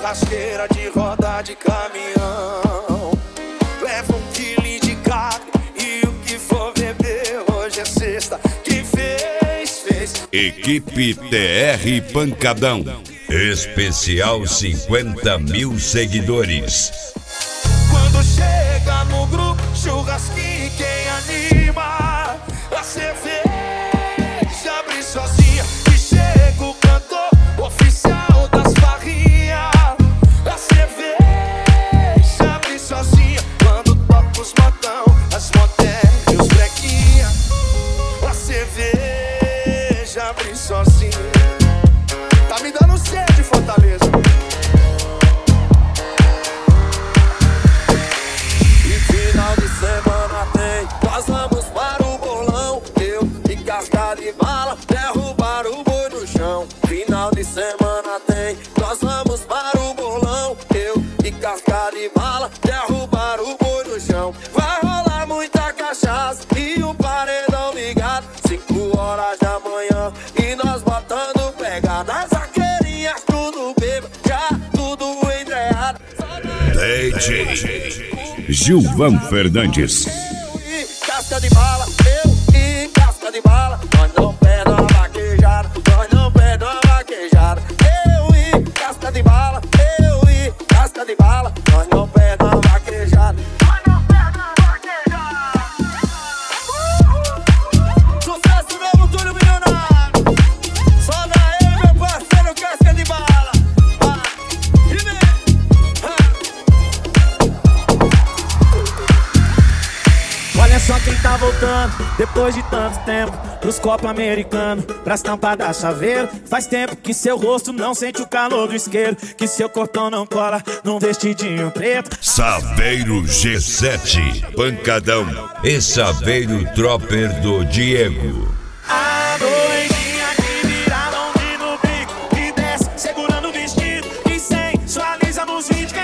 churrasqueira de roda de caminhão. Leva 1 quilo de carne e o que for beber. Hoje é sexta, quem fez, fez. Equipe TR Pancadão. Especial 50 mil seguidores. Quando chega no grupo, churrasquinho, quem anima? A cerveja abre sozinha e chega o cantor oficial das farrinhas. A cerveja abre sozinha quando toca os modão, as modernas e os brequinha. A cerveja abre sozinha. Tá me dando sede, Fortaleza. Final de semana tem, nós vamos para o bolão. Eu e casca de bala, derrubar o boi no chão. Final de semana tem, nós vamos para o bolão. Eu e casca de bala, derrubar o boi no chão. Vai rolar muita cachaça e um paredão ligado. 5 horas da manhã e nós botando pegada. As vaqueirinhas tudo bêbado, já tudo embreado. DJ Gilvan Fernandes. Casca de bala, eu e casca de bala. Nós não perdemos a vaquejada, nós não perdemos a vaquejada. Eu e casca de bala, eu e casca de bala. Nós não perdemos a vaquejada, nós não perdemos a vaquejada. Sucesso mesmo, Túlio Milionário. Só daí, meu parceiro, casca de bala. Olha só quem tá voltando, depois de tanto tempo, pros copos americanos, pras tampas da chaveiro. Faz tempo que seu rosto não sente o calor do isqueiro, que seu corpão não cola num vestidinho preto. Saveiro G7 Pancadão e Saveiro Tropper do Diego. A doidinha que vira longe no bico, que desce segurando o vestido, que sensualiza nos vídeos.